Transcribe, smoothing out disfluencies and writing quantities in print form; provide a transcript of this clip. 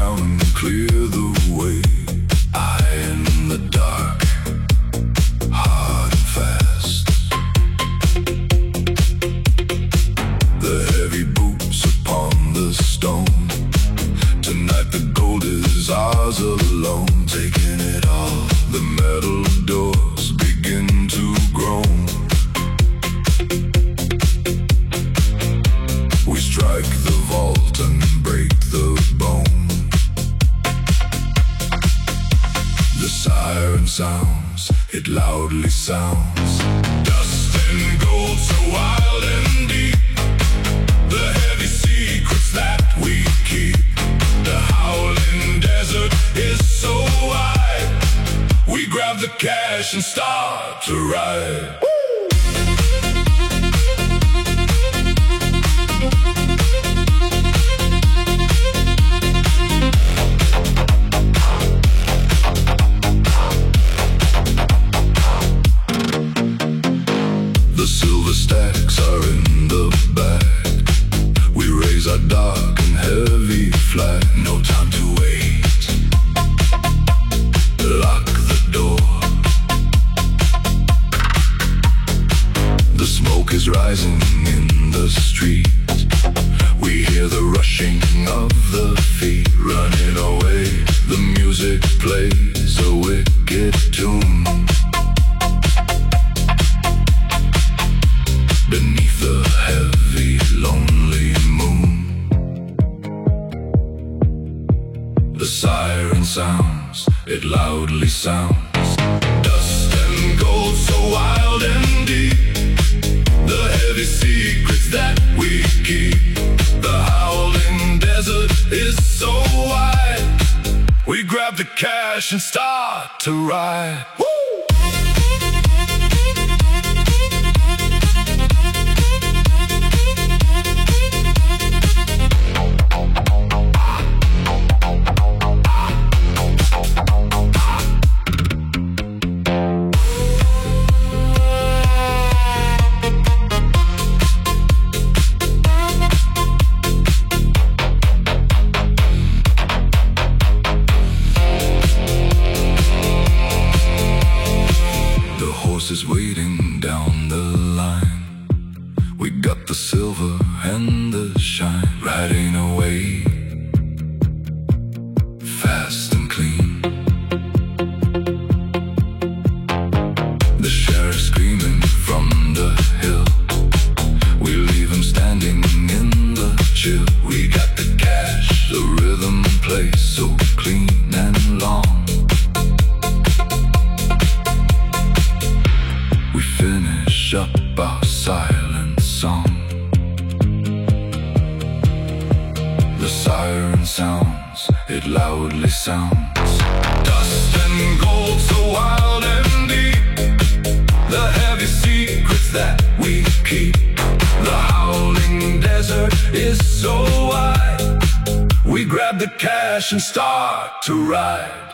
down and clear the way. Eye in the dark, hard and fast. The heavy boots upon the stone. Tonight the gold is ours alone. Taking it all, the metal doors begin to groan. We strike the vault and break the bone. The siren sounds, it loudly sounds. Dust and gold so wild and deep. The heavy secrets that we keep. The howling desert is so wide. We grab the cash and start to ride. The silver stacks are in the bag. We raise our dark and heavy flag. No time to wait. Lock the door. The smoke is rising in the street. We hear the rushing of the feet. Running away, the music plays a wicked tune. Beneath the heavy, lonely moon, the siren sounds, it loudly sounds. Dust and gold so wild and deep. The heavy secrets that we keep. The howling desert is so wide. We grab the cash and start to ride. Woo! Is waiting down the line. We got the silver and the shine. Riding away, fast and clean. The sheriff screaming from the hill. We leave him standing in the chill. We got the cash, the rhythm plays so clean and long. Finish up our silent song. The siren sounds, it loudly sounds. Dust and gold so wild and deep. The heavy secrets that we keep. The howling desert is so wide. We grab the cash and start to ride.